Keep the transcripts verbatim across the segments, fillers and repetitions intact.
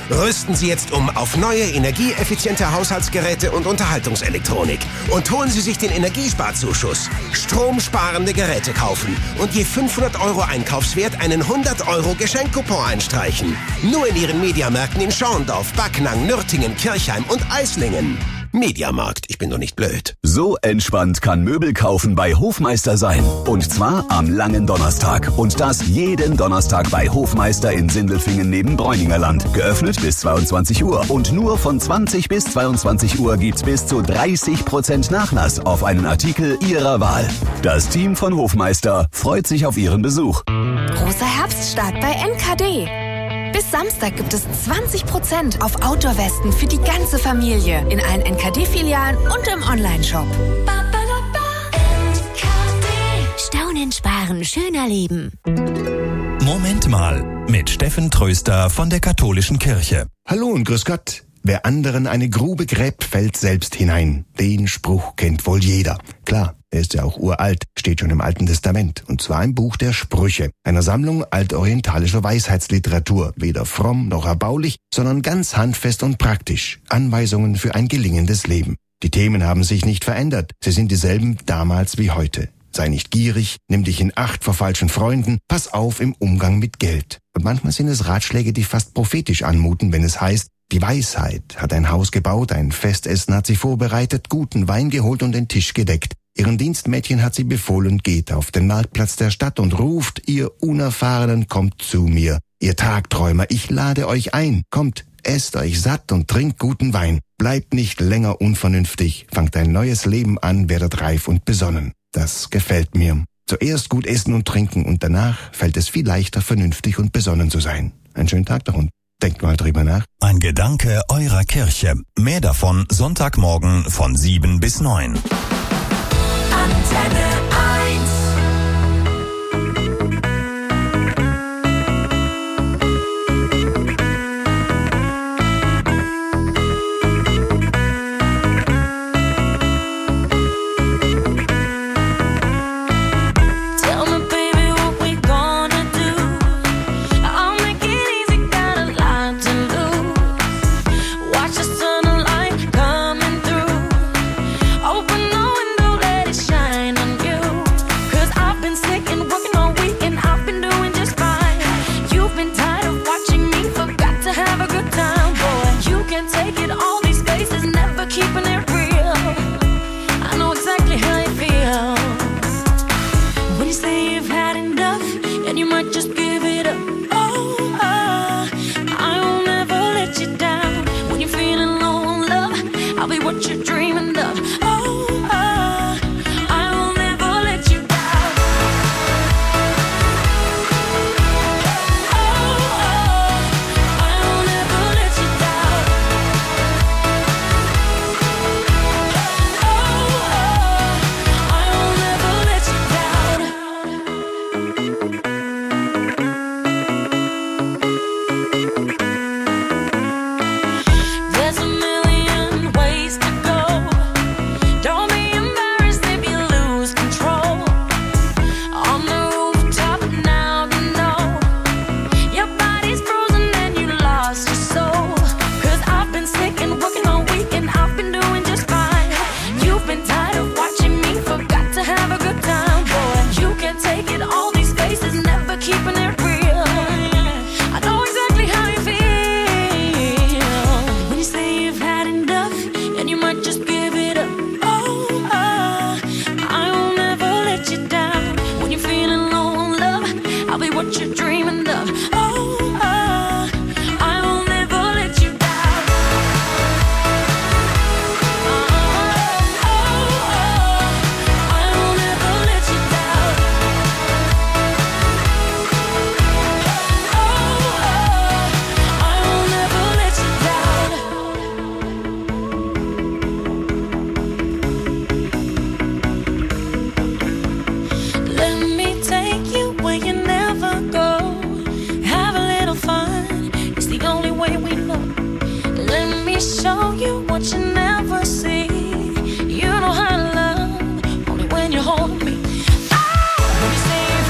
Rüsten Sie jetzt um auf neue, energieeffiziente Haushaltsgeräte und Unterhaltungselektronik. Und holen Sie sich den Energiesparzuschuss. Stromsparende Geräte kaufen und je fünfhundert Euro Einkaufswert einen hundert Euro Geschenkcoupon einstreichen. Nur in Ihren Mediamärkten in Schorndorf, Backnang, Nürtingen, Kirchheim und Eislingen. Mediamarkt, ich bin doch nicht blöd. So entspannt kann Möbel kaufen bei Hofmeister sein. Und zwar am langen Donnerstag. Und das jeden Donnerstag bei Hofmeister in Sindelfingen neben Bräuningerland. Geöffnet bis zweiundzwanzig Uhr. Und nur von zwanzig bis zweiundzwanzig Uhr gibt's bis zu dreißig Prozent Nachlass auf einen Artikel Ihrer Wahl. Das Team von Hofmeister freut sich auf Ihren Besuch. Großer Herbststart bei N K D. Bis Samstag gibt es zwanzig Prozent auf Outdoor-Westen für die ganze Familie in allen N K D-Filialen und im Onlineshop. Staunen, sparen, schöner leben. Moment mal, mit Steffen Tröster von der Katholischen Kirche. Hallo und grüß Gott. Wer anderen eine Grube gräbt, fällt selbst hinein. Den Spruch kennt wohl jeder. Klar, er ist ja auch uralt, steht schon im Alten Testament. Und zwar im Buch der Sprüche, einer Sammlung altorientalischer Weisheitsliteratur. Weder fromm noch erbaulich, sondern ganz handfest und praktisch. Anweisungen für ein gelingendes Leben. Die Themen haben sich nicht verändert. Sie sind dieselben damals wie heute. Sei nicht gierig, nimm dich in Acht vor falschen Freunden, pass auf im Umgang mit Geld. Und manchmal sind es Ratschläge, die fast prophetisch anmuten, wenn es heißt, die Weisheit hat ein Haus gebaut, ein Festessen hat sie vorbereitet, guten Wein geholt und den Tisch gedeckt. Ihren Dienstmädchen hat sie befohlen, geht auf den Marktplatz der Stadt und ruft, ihr Unerfahrenen, kommt zu mir. Ihr Tagträumer, ich lade euch ein. Kommt, esst euch satt und trinkt guten Wein. Bleibt nicht länger unvernünftig, fangt ein neues Leben an, werdet reif und besonnen. Das gefällt mir. Zuerst gut essen und trinken und danach fällt es viel leichter, vernünftig und besonnen zu sein. Einen schönen Tag noch und denkt mal drüber nach. Ein Gedanke eurer Kirche. Mehr davon Sonntagmorgen von sieben bis neun. Antenne eins.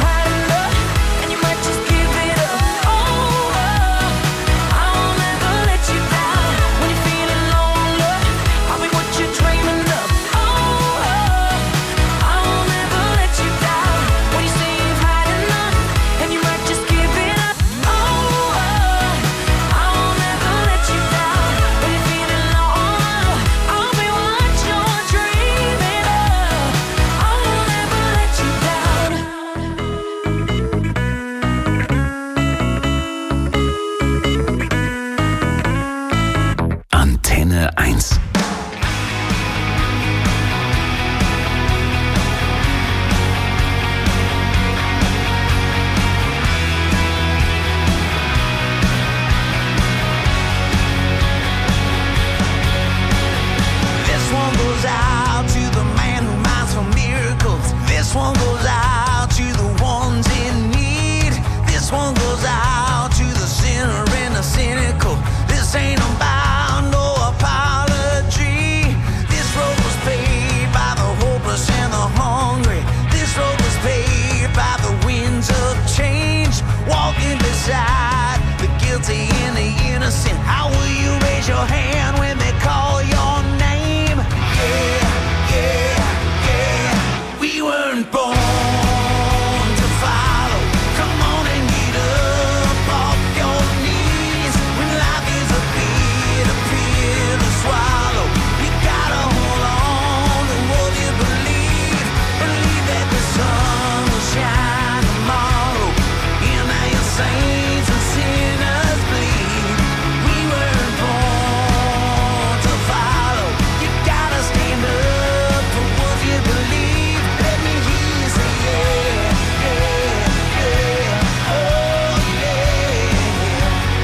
Let the innocent. How will you raise your hand when they call your name? Yeah, yeah, yeah. We weren't born to follow. Come on and get up off your knees. When life is a bitter pill to swallow, you gotta hold on to what you believe. Believe that the sun will shine tomorrow. And now your saints and sinners bleed. We weren't born to follow. You gotta stand up for what you believe. Let me hear you say yeah, yeah, yeah, oh yeah.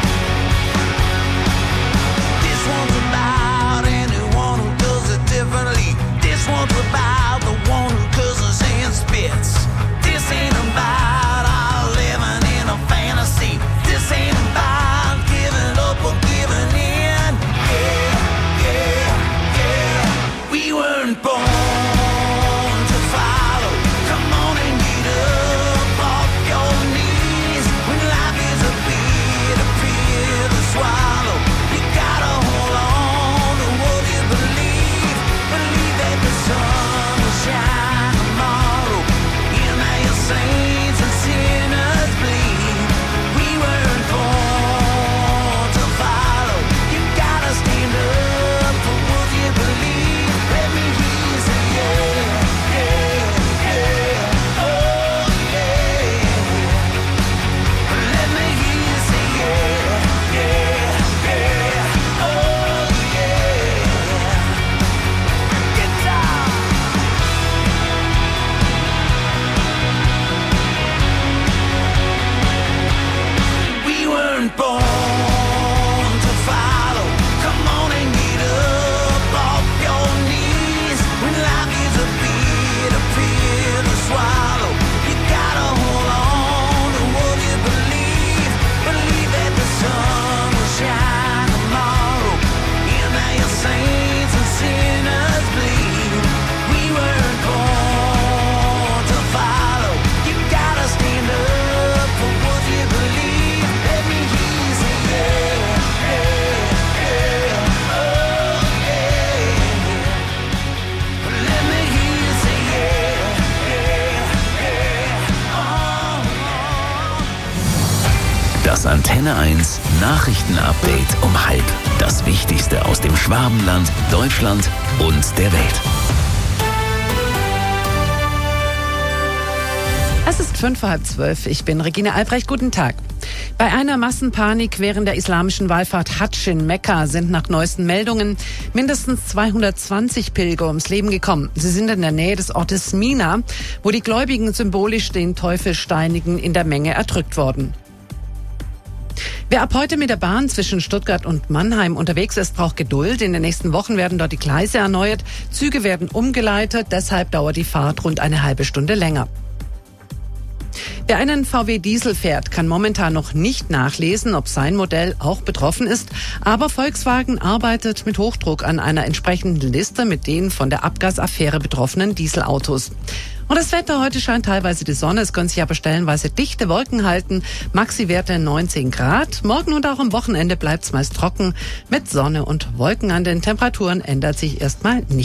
This one's about anyone who does it differently. This one's about the one who curses and spits. This ain't about our living in a fantasy. This ain't about giving up or giving in. Yeah, yeah, yeah. We weren't born to follow. Come on and get up off your knees. When life is a bitter pill to swallow, you gotta hold on to what you believe. Believe that the sun will shine tomorrow. And now your saints and sinners bleed. We weren't born to follow. You gotta stand up for what you believe. Let me hear you say yeah, yeah, yeah, oh yeah. Let me hear you say yeah, yeah, yeah, oh yeah. Get down. We weren't born to follow. Come on and get up off your knees. When life is a bitter pill to swallow, you gotta hold on to what you believe. Believe that the sun will shine tomorrow. And now your saints and sinners bleed. We weren't born to follow. You gotta stand up for what you believe. Let me hear you say yeah, yeah, yeah, oh yeah. Let me hear you say yeah, yeah, yeah, oh. Das Antenne eins Nachrichtenupdate um halb. Das Wichtigste aus dem Schwabenland, Deutschland und der Welt. Es ist fünf vor halb zwölf. Ich bin Regine Albrecht. Guten Tag. Bei einer Massenpanik während der islamischen Wallfahrt Hadsch in Mekka sind nach neuesten Meldungen mindestens zweihundertzwanzig Pilger ums Leben gekommen. Sie sind in der Nähe des Ortes Mina, wo die Gläubigen symbolisch den Teufel steinigen, in der Menge erdrückt worden. Wer ab heute mit der Bahn zwischen Stuttgart und Mannheim unterwegs ist, braucht Geduld. In den nächsten Wochen werden dort die Gleise erneuert, Züge werden umgeleitet, deshalb dauert die Fahrt rund eine halbe Stunde länger. Wer einen V W Diesel fährt, kann momentan noch nicht nachlesen, ob sein Modell auch betroffen ist. Aber Volkswagen arbeitet mit Hochdruck an einer entsprechenden Liste mit den von der Abgasaffäre betroffenen Dieselautos. Und das Wetter, heute scheint teilweise die Sonne, es können sich aber stellenweise dichte Wolken halten. Maxi-Werte neunzehn Grad. Morgen und auch am Wochenende bleibt es meist trocken mit Sonne und Wolken. An den Temperaturen ändert sich erstmal nichts.